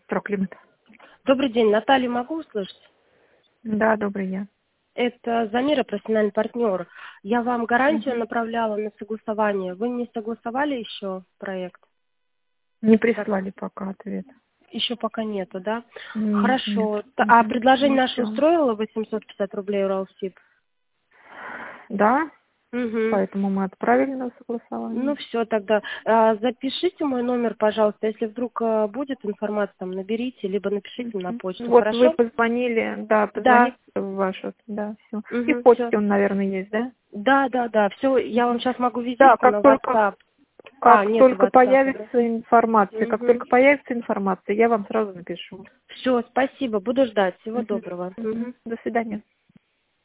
Троклимат. Добрый день, Наталья, могу услышать? Да, добрый день. Это Замира, профессиональный партнер. Я вам гарантию Мгм. направляла на согласование. Вы не согласовали еще проект? Не прислали пока ответ. Еще пока нету, да? Нет, нет. Хорошо. А Мгм. предложение наше Ничего. устроило 850 рублей Уралсиб? Да, Угу. поэтому мы отправили на согласование. Ну все тогда. Запишите мой номер, пожалуйста. Если вдруг будет информация, там наберите, либо напишите на Мгм. почту. Вот вы Хорошо? позвонили, да, Да. позвоните в вашу, да, все. И в Угу, все. почте он, наверное, есть, да? Да. Все, я вам сейчас могу Да, визитку на WhatsApp. как Нет только WhatsApp. появится информация, Угу. я вам сразу напишу. Все, спасибо, буду ждать. Всего Мгм. доброго. Мгм. Мгм. До свидания.